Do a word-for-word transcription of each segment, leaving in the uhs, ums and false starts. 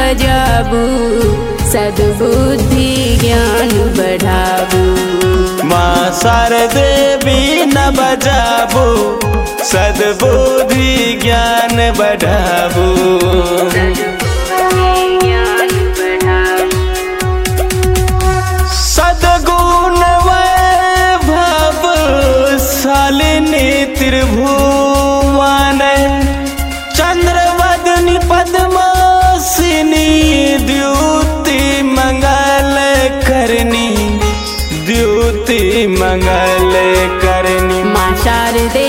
बजाबू सद्बुद्धि ज्ञान बढ़ाबू। माँ शारदे बीना बजाबू सद्बुद्धि ज्ञान बढ़ाबू। सद्गुण वैभव शालिनी त्रिभुवन चंद्रवदनी पद्मासिनी द्युति मंगल करनी द्युति मंगल करनी। माँ शारदे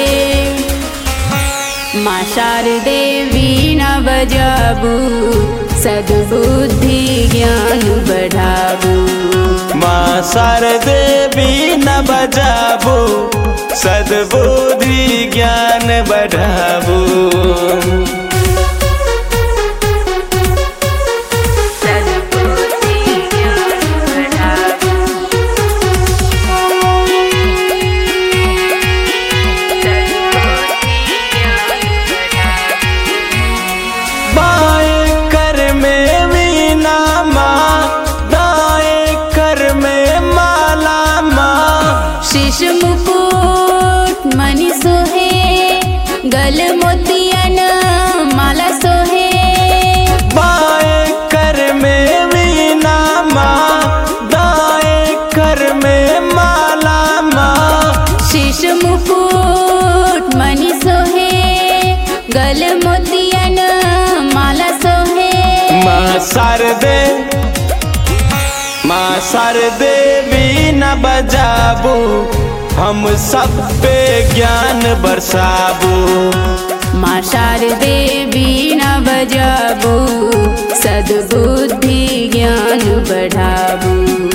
माँ शारदे वीणा बजाबू सद्बुद्धि ज्ञान बढ़ाबू। माँ शारदे बीना बजाबू सद्बुद्धि ज्ञान बढ़ाबू। शीश मुकुट मणि सोहे गल मोतियन माला सोहे। बाएं कर में वीणा माँ दाएं कर में माला माँ। शीश मुकुट मणि सोहे गल मोतियन माला सोहे। माँ शारदे माँ शारदे बीना बजाबू हम सब पे ज्ञान बरसाबू। माँ शारदे बीना बजाबू सद्बुद्धि ज्ञान बढ़ाबू।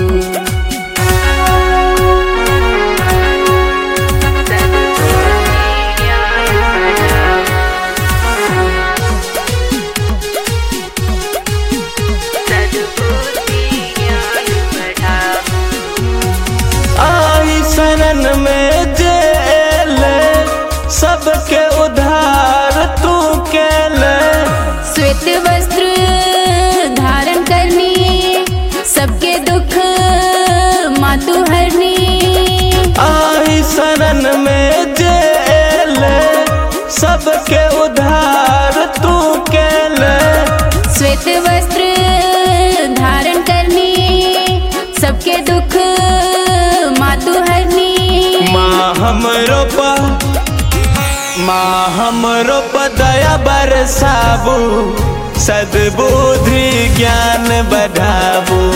शरण में जेल सबके उधार तू केले। श्वेत वस्त्र धारण करनी सबके दुख मातु हरनी। आई शरण में जेल सबके उधार तू केले। श्वेत वस्त्र धारण करनी सबके दुख मातु हरनी। माँ हमरो पा माँ हमरो पा दया बरसाबू सद्बुद्धि ज्ञान बढ़ाबू।